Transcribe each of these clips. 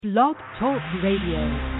Blog Talk Radio.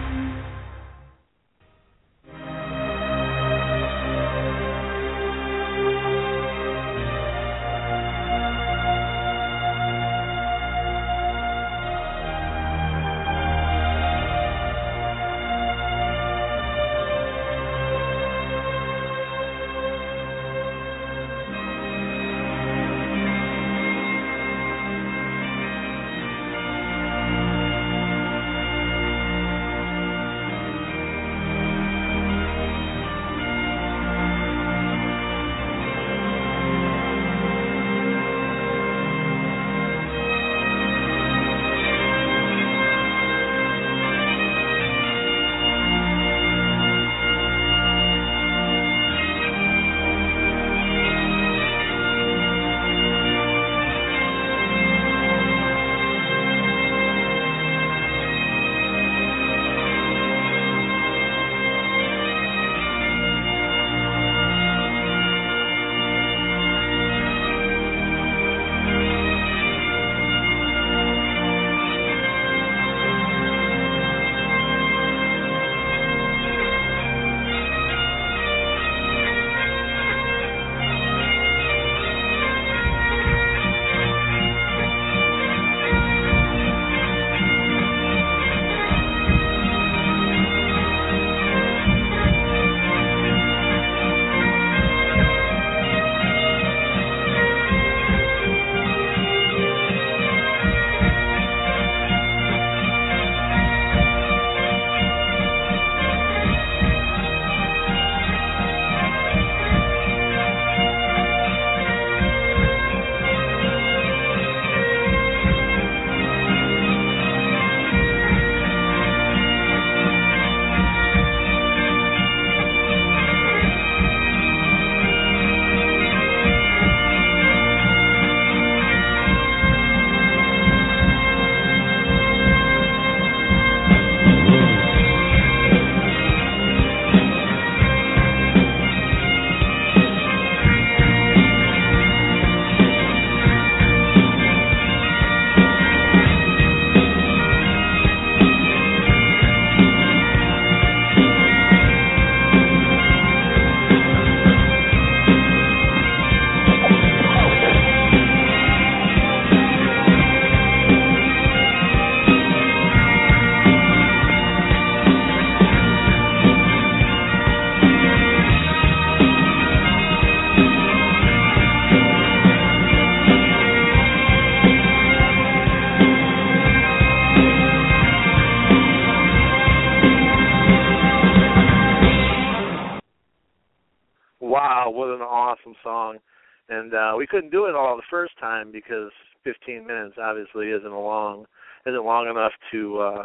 Wow, what an awesome song. And we couldn't do it all the first time because 15 minutes obviously isn't long enough to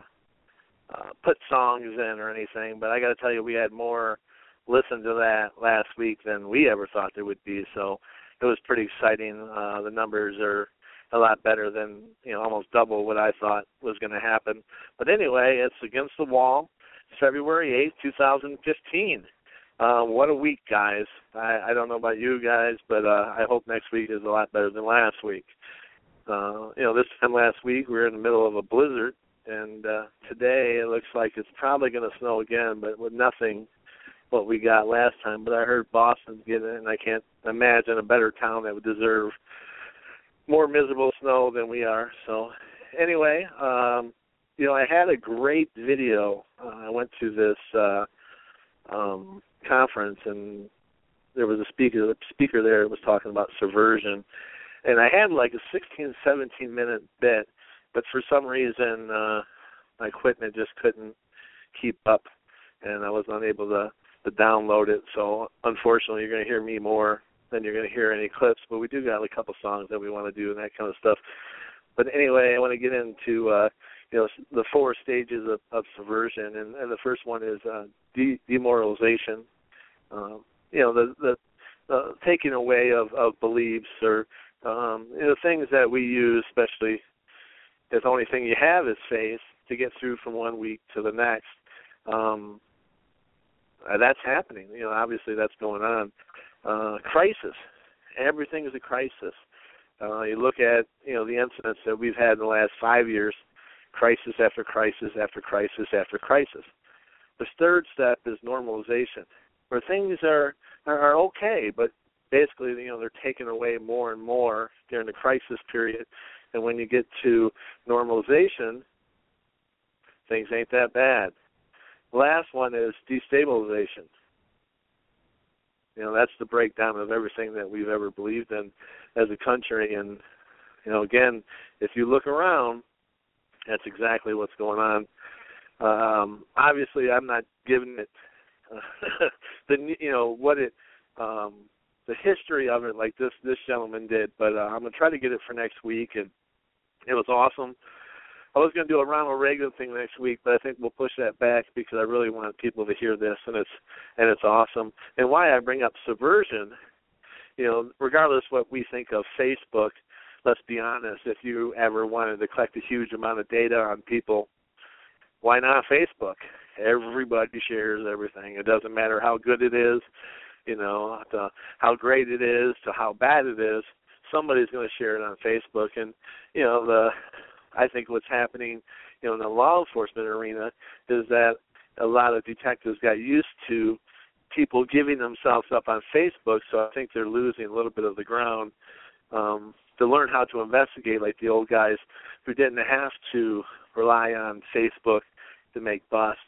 put songs in or anything. But I got to tell you, we had more listen to that last week than we ever thought there would be. So it was pretty exciting. The numbers are a lot better than, almost double what I thought was going to happen. But anyway, it's Against the Wall, February 8th, 2015. What a week, guys. I don't know about you guys, but I hope next week is a lot better than last week. This time last week we were in the middle of a blizzard, and today it looks like it's probably going to snow again, but with nothing what we got last time. But I heard Boston's getting it, and I can't imagine a better town that would deserve more miserable snow than we are. So anyway, I had a great video. I went to this conference, and there was a speaker there that was talking about subversion, and I had like a 16-17 minute bit, but for some reason my equipment just couldn't keep up, and I was unable to download it. So unfortunately, you're going to hear me more than you're going to hear any clips, but we do got a couple songs that we want to do and that kind of stuff. But anyway, I want to get into the four stages of subversion, and the first one is demoralization. The taking away of beliefs or things that we use, especially if the only thing you have is faith, to get through from one week to the next. That's happening. Obviously that's going on. Crisis. Everything is a crisis. You look at, the incidents that we've had in the last 5 years, crisis after crisis after crisis after crisis. The third step is normalization, where things are okay, but basically, they're taken away more and more during the crisis period. And when you get to normalization, things ain't that bad. The last one is destabilization. That's the breakdown of everything that we've ever believed in as a country. And, again, if you look around, that's exactly what's going on. Obviously, I'm not giving it the history of it like this gentleman did, but I'm going to try to get it for next week, and it was awesome. I was going to do a Ronald Reagan thing next week, but I think we'll push that back because I really want people to hear this, and it's awesome. And why I bring up subversion, regardless what we think of Facebook, let's be honest, if you ever wanted to collect a huge amount of data on people, why not Facebook? Everybody shares everything. It doesn't matter how good it is, to how great it is, to how bad it is. Somebody's going to share it on Facebook. And, I think what's happening, in the law enforcement arena is that a lot of detectives got used to people giving themselves up on Facebook, so I think they're losing a little bit of the ground to learn how to investigate like the old guys who didn't have to rely on Facebook to make busts.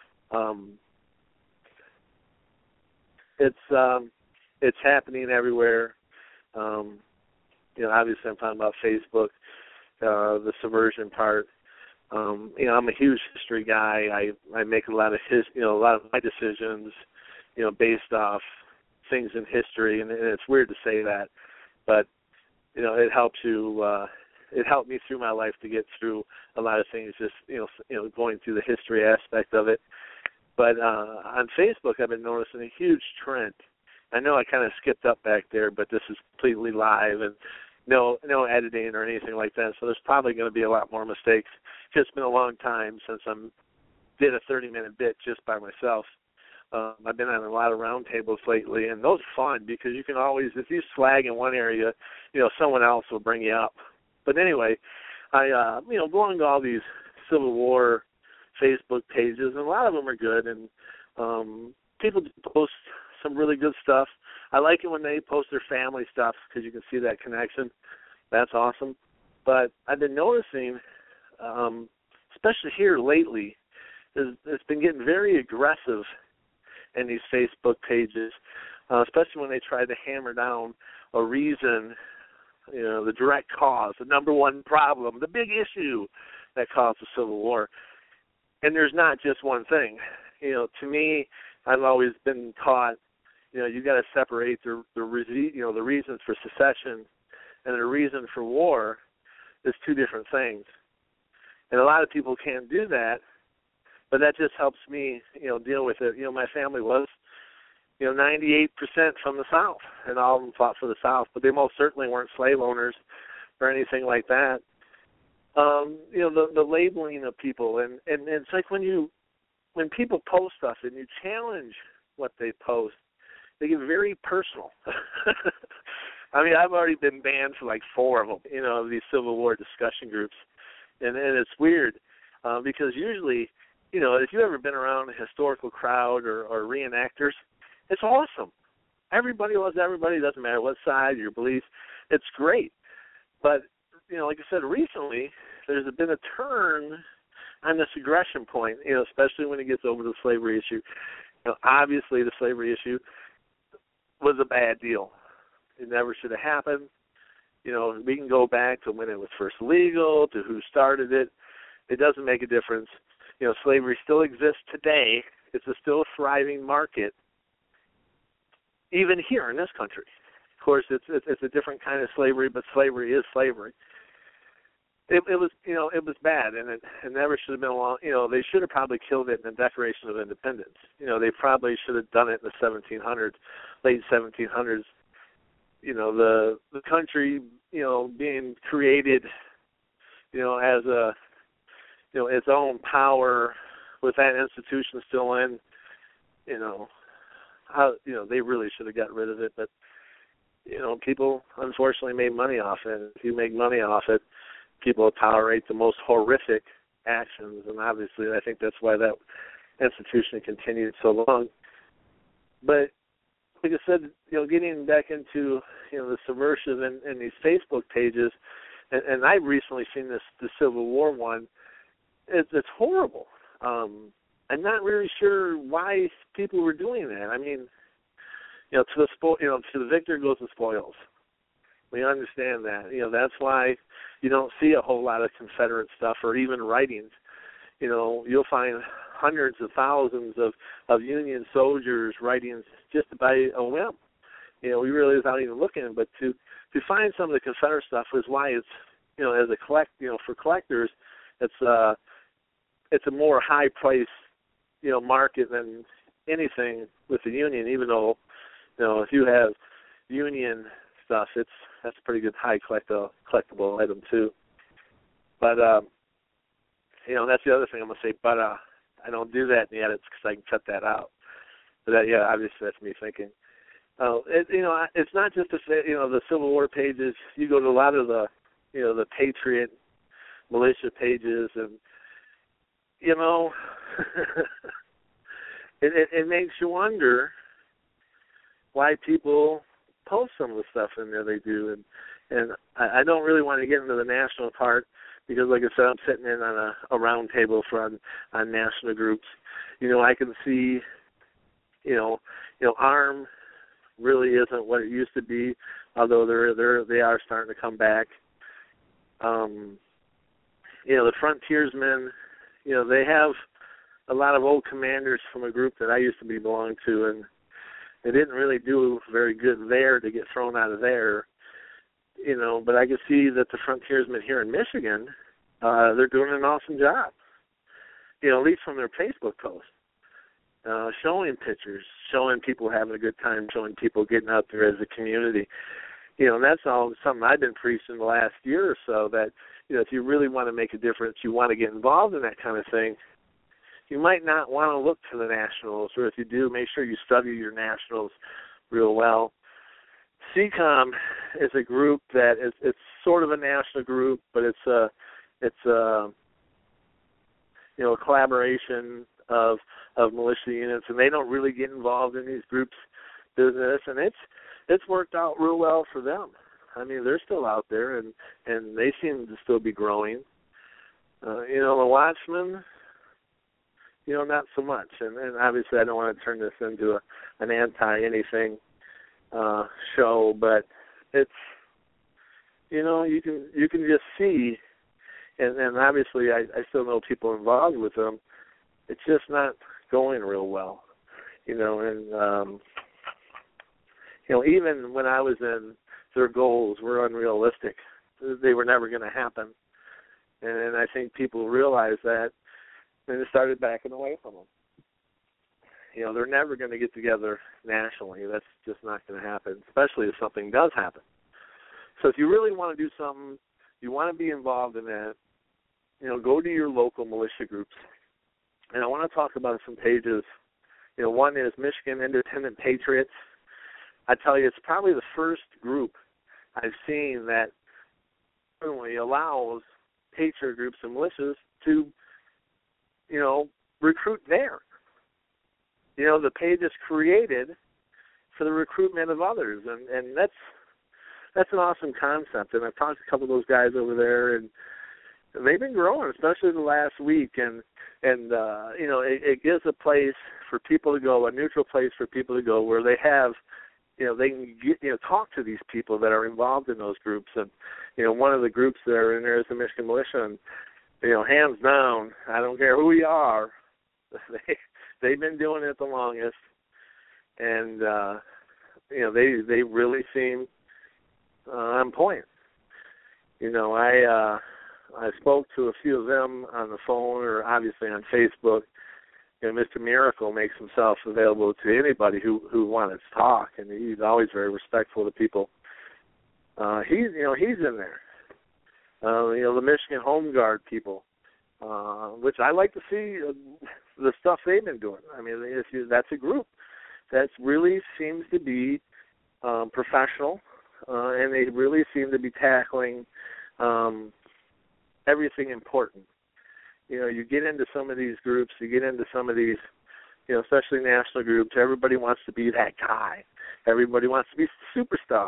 It's happening everywhere. Obviously I'm talking about Facebook, the subversion part. I'm a huge history guy. I make a lot of a lot of my decisions, based off things in history, and it's weird to say that, but it helps you. It helped me through my life to get through a lot of things, just going through the history aspect of it. But on Facebook, I've been noticing a huge trend. I know I kind of skipped up back there, but this is completely live and no editing or anything like that, so there's probably going to be a lot more mistakes. It's been a long time since I did a 30-minute bit just by myself. I've been on a lot of roundtables lately, and those are fun because you can always, if you slag in one area, someone else will bring you up. But anyway, I belong to all these Civil War Facebook pages, and a lot of them are good, and people post some really good stuff. I like it when they post their family stuff because you can see that connection. That's awesome. But I've been noticing, especially here lately, it's been getting very aggressive in these Facebook pages, especially when they try to hammer down a reason, the direct cause, the number one problem, the big issue that caused the Civil War. And there's not just one thing. To me, I've always been taught, you got to separate the reasons for secession and the reason for war is two different things. And a lot of people can't do that, but that just helps me, deal with it. My family was, 98% from the South, and all of them fought for the South, but they most certainly weren't slave owners or anything like that. The labeling of people, and it's like when people post stuff and you challenge what they post, they get very personal. I mean, I've already been banned for like 4 of them, these Civil War discussion groups, and it's weird because usually, if you've ever been around a historical crowd or reenactors, it's awesome. Everybody loves everybody. It doesn't matter what side, your beliefs. It's great. But, like I said, recently there's been a turn on this aggression point, especially when it gets over the slavery issue. Obviously the slavery issue was a bad deal. It never should have happened. We can go back to when it was first legal, to who started it. It doesn't make a difference. Slavery still exists today. It's still a thriving market, even here in this country. Of course, it's a different kind of slavery, but slavery is slavery. It was, it was bad, and it never should have been long. They should have probably killed it in the Declaration of Independence. They probably should have done it in the 1700s, late 1700s. The country, being created, as a, its own power with that institution still in, they really should have got rid of it. But, people unfortunately made money off it. If you make money off it, people tolerate the most horrific actions, and obviously I think that's why that institution continued so long. But like I said, getting back into the subversive and these Facebook pages, and I've recently seen the Civil War one. It's horrible. I'm not really sure why people were doing that. I mean, to the victor goes the spoils. We understand that. That's why you don't see a whole lot of Confederate stuff or even writings. You'll find hundreds of thousands of Union soldiers writing just by a whim. We really, without even looking, but to find some of the Confederate stuff is why it's, as a for collectors, it's a more high price, market than anything with the Union. Even though, if you have Union stuff, that's a pretty good high collectible item too. But that's the other thing I'm gonna say. But I don't do that in the edits because I can cut that out. But obviously that's me thinking. It's not just the Civil War pages. You go to a lot of the Patriot militia pages, and it makes you wonder why people post some of the stuff in there they do, and I don't really want to get into the national part because, like I said, I'm sitting in on a round table on national groups. I can see, ARM really isn't what it used to be, although they are starting to come back. The Frontiersmen, they have a lot of old commanders from a group that I used to belong to, and they didn't really do very good there to get thrown out of there. But I can see that the Frontiersmen here in Michigan, they're doing an awesome job. At least from their Facebook posts, showing pictures, showing people having a good time, showing people getting out there as a community. And that's all something I've been preaching the last year or so, that, if you really want to make a difference, you want to get involved in that kind of thing, you might not want to look to the nationals, or if you do, make sure you study your nationals real well. CCOM is a group that it's sort of a national group, but it's a collaboration of militia units, and they don't really get involved in these groups' business, and it's worked out real well for them. I mean, they're still out there, and they seem to still be growing. The Watchmen, not so much. And obviously I don't want to turn this into an anti-anything show, but it's, you can just see, and obviously I still know people involved with them, it's just not going real well. And even when I was in, their goals were unrealistic. They were never going to happen. And I think people realized that, and they started backing away from them. They're never going to get together nationally. That's just not going to happen, especially if something does happen. So if you really want to do something, you want to be involved in that, go to your local militia groups. And I want to talk about some pages. One is Michigan Independent Patriots. I tell you, it's probably the first group I've seen that certainly allows patriot groups and militias to, recruit there. The page is created for the recruitment of others, and that's an awesome concept. And I've talked to a couple of those guys over there, and they've been growing, especially the last week. And it gives a place for people to go, a neutral place for people to go where they have, they can get, talk to these people that are involved in those groups. And, one of the groups that are in there is the Michigan Militia. And, hands down, I don't care who you are, they've been doing it the longest. And, they really seem on point. I spoke to a few of them on the phone or obviously on Facebook. Mr. Miracle makes himself available to anybody who wants to talk, and he's always very respectful to people. He's in there. The Michigan Home Guard people, which I like to see the stuff they've been doing. I mean, that's a group that really seems to be professional, and they really seem to be tackling everything important. you get into some of these groups, you get into some of these, especially national groups, everybody wants to be that guy. Everybody wants to be the superstar,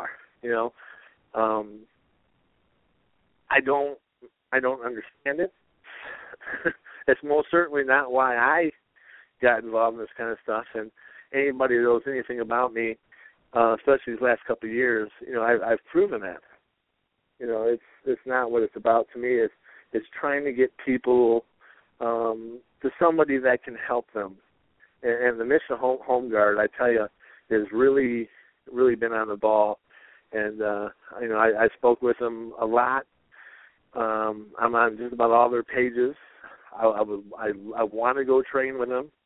I don't understand it. It's most certainly not why I got involved in this kind of stuff. And anybody who knows anything about me, especially these last couple of years, I've proven that. It's not what it's about to me. It's trying to get people to somebody that can help them. And the Michigan Home Guard, I tell you, has really, really been on the ball. And I spoke with them a lot. I'm on just about all their pages. I want to go train with them.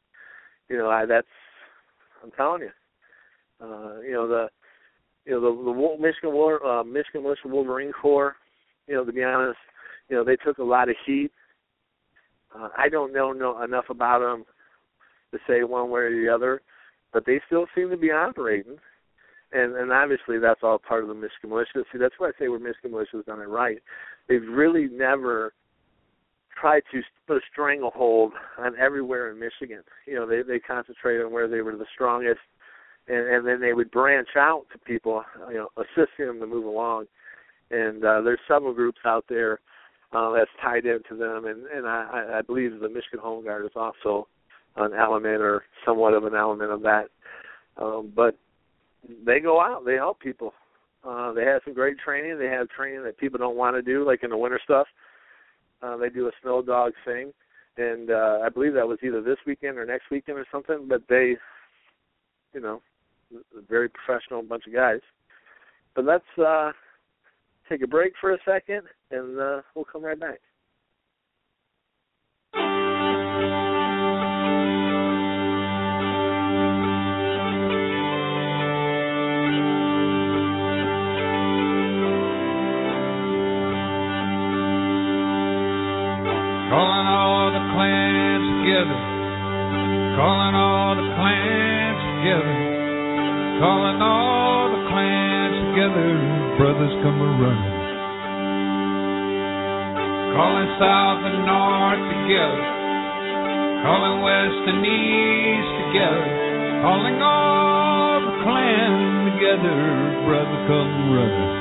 I'm telling you. The Michigan Militia Wolverine Corps. To be honest, they took a lot of heat. I don't know enough about them to say one way or the other, but they still seem to be operating. And obviously that's all part of the Michigan Militia. See, that's why I say where Michigan Militia has done it right. They've really never tried to put a stranglehold on everywhere in Michigan. They concentrated on where they were the strongest, and then they would branch out to people, assisting them to move along. And there's several groups out there that's tied into them, and I believe the Michigan Home Guard is also an element or somewhat of an element of that. But they go out, they help people. They have some great training. They have training that people don't want to do, like in the winter stuff. They do a snow dog thing, and I believe that was either this weekend or next weekend or something, but they, very professional bunch of guys. But let's take a break for a second, and we'll come right back. Calling all the clans together, calling all the clans together, calling all the clans together, brothers come a-running. Calling south and north together, calling west and east together, calling all the clans together, brothers come a-running.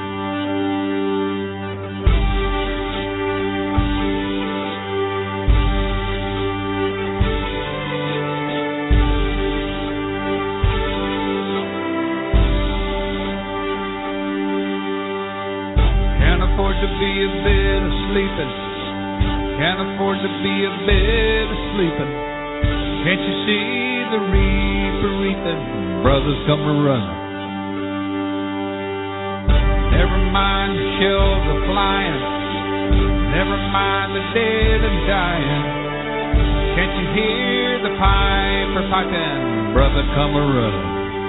To be a bit of sleeping, can't afford to be a bit of sleeping. Can't you see the reaper reaping? Brothers come a-running. Never mind the shells are flying, never mind the dead and dying. Can't you hear the piper piping? Brother, come a-running.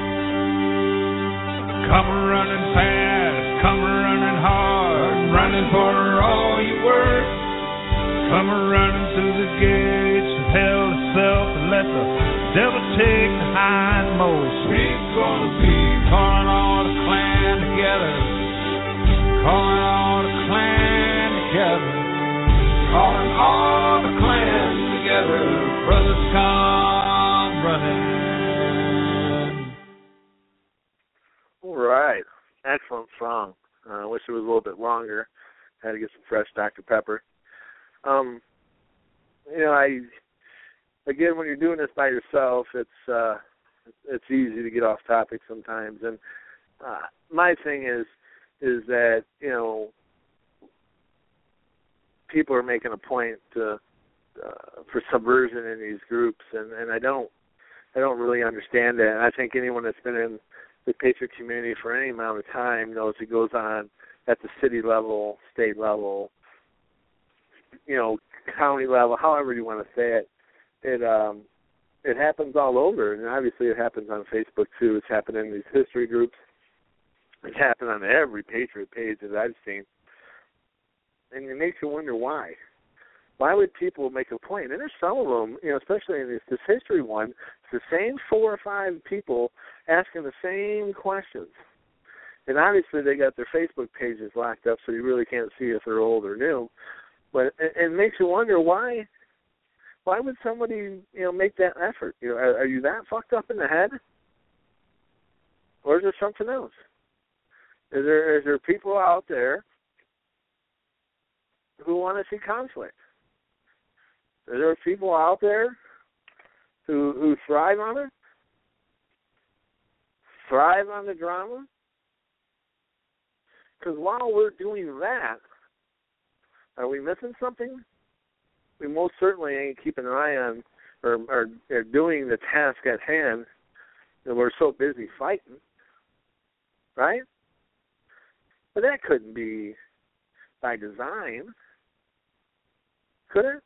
Come a-running fast, come a-running hard, running for all you worth. Come a-running through the gates of hell itself and let the devil take the hindmost. We're gonna be calling all the clan together, calling all the clan together, calling all the clans together. Brothers come running. All right. Excellent song. I wish it was a little bit longer. I had to get some fresh Dr. Pepper. Again, when you're doing this by yourself, it's easy to get off topic sometimes. And my thing is that people are making a point for subversion in these groups, and I don't really understand that. And I think anyone that's been in the Patriot community for any amount of time knows it goes on at the city level, state level, county level, however you want to say it. It happens all over, and obviously it happens on Facebook too. It's happened in these history groups. It's happened on every Patriot page that I've seen. And it makes you wonder why. Why would people make a point? And there's some of them, especially in this history one, it's the same 4 or 5 people asking the same questions. And obviously they got their Facebook pages locked up, so you really can't see if they're old or new. But it makes you wonder why Why would somebody, make that effort? Are you that fucked up in the head? Or is there something else? Is there people out there who want to see conflict? Are there people out there who thrive on it? Thrive on the drama? Because while we're doing that, are we missing something? We most certainly ain't keeping an eye on or doing the task at hand, and we're so busy fighting, right? But that couldn't be by design, could it?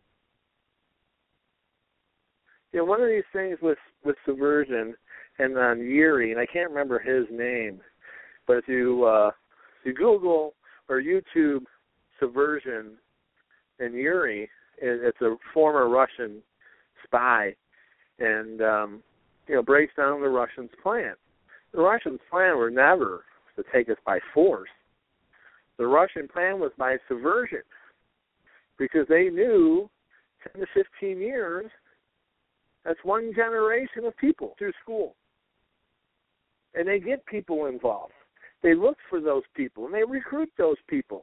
One of these things with subversion and on Yuri, and I can't remember his name, but if you Google or YouTube subversion and Yuri, it's a former Russian spy, and breaks down the Russians' plan. The Russians' plan were never to take us by force. The Russian plan was by subversion, because they knew 10 to 15 years, that's one generation of people through school. And they get people involved. They look for those people, and they recruit those people.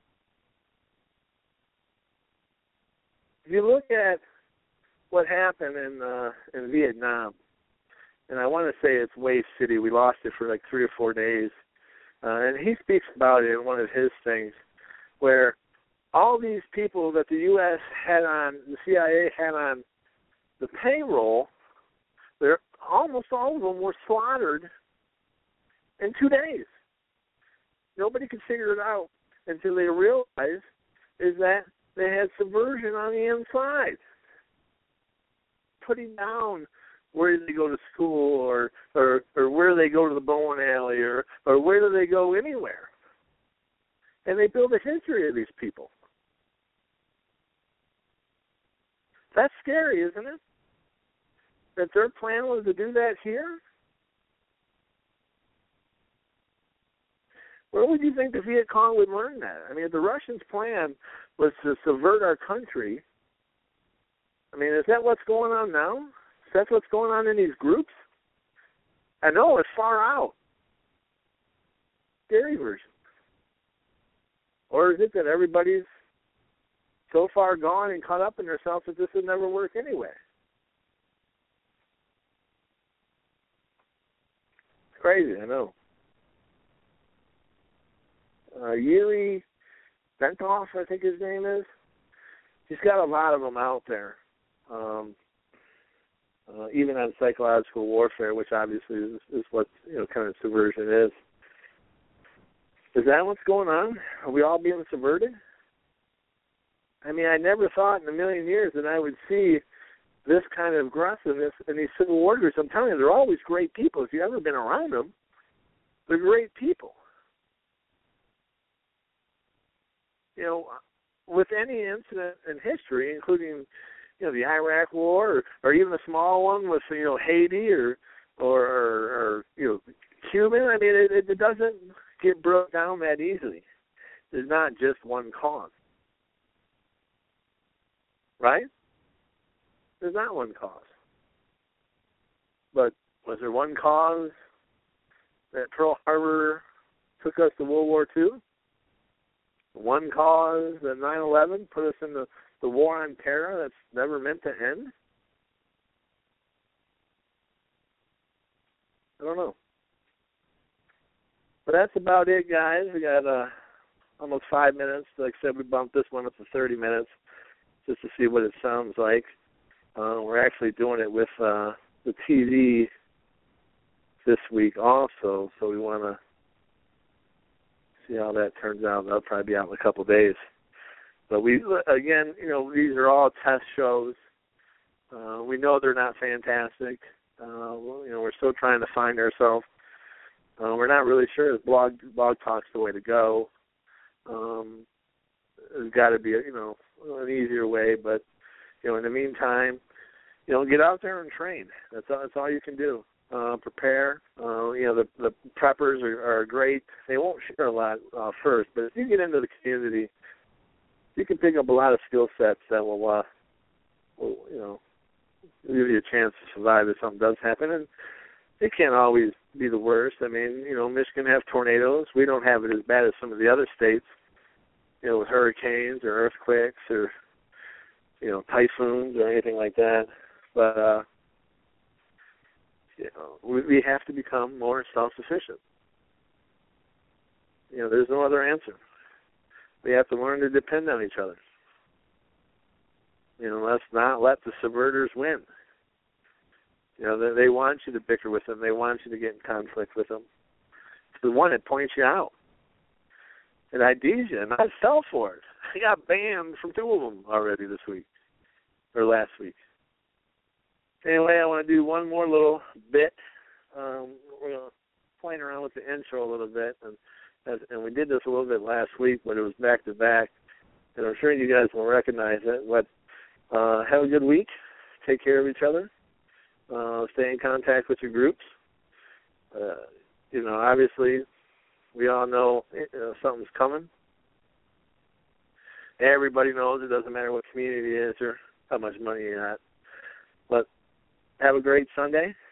If you look at what happened in Vietnam, and I want to say it's Wave City. We lost it for like 3 or 4 days. And he speaks about it in one of his things, where all these people that the U.S. had on, the CIA had on the payroll, almost all of them were slaughtered in 2 days. Nobody could figure it out until they realized is that they had subversion on the inside. Putting down where do they go to school or where do they go to the bowling alley or where do they go anywhere. And they build a history of these people. That's scary, isn't it? That their plan was to do that here? Where would you think the Viet Cong would learn that? I mean, if the Russians' plan was to subvert our country, I mean, is that what's going on now? Is that what's going on in these groups? I know, it's far out. Scary version. Or is it that everybody's so far gone and caught up in themselves that this would never work anyway? It's crazy, I know. Yuri Bentov, I think his name is. He's got a lot of them out there, even on psychological warfare, which obviously is what kind of subversion is. Is that what's going on? Are we all being subverted? I mean, I never thought in a million years that I would see this kind of aggressiveness in these civil war groups. I'm telling you, they're always great people. If you've ever been around them, they're great people. With any incident in history, including, the Iraq War or even a small one with, Haiti or Cuban, I mean, it doesn't get broke down that easily. There's not just one cause. Right? There's not one cause. But was there one cause that Pearl Harbor took us to World War II? One cause that 9/11 put us in the war on terror that's never meant to end? I don't know. But that's about it, guys. We got almost 5 minutes. Like I said, we bumped this one up to 30 minutes just to see what it sounds like. We're actually doing it with the TV this week also, so we want to see how that turns out. That'll probably be out in a couple of days. But these are all test shows. We know they're not fantastic. We're still trying to find ourselves. We're not really sure if blog talk's the way to go. There's got to be an easier way, but in the meantime, get out there and train. That's all you can do. Prepare. The preppers are great. They won't share a lot first, but if you get into the community, you can pick up a lot of skill sets that will will, give you a chance to survive if something does happen. And it can't always be the worst. I mean, Michigan have tornadoes. We don't have it as bad as some of the other states, with hurricanes or earthquakes or, typhoons or anything like that. But, we have to become more self-sufficient. There's no other answer. We have to learn to depend on each other. Let's not let the subverters win. They want you to bicker with them. They want you to get in conflict with them. It's the one that points you out. And IDs you, and I fell for it. I got banned from 2 of them already this week, or last week. Anyway, I want to do one more little bit. We're going to play around with the intro a little bit, and we did this a little bit last week, but it was back-to-back, and I'm sure you guys will recognize it. But have a good week. Take care of each other. Stay in contact with your groups. Obviously, we all know something's coming. Everybody knows it doesn't matter what community it is or how much money you got. But have a great Sunday.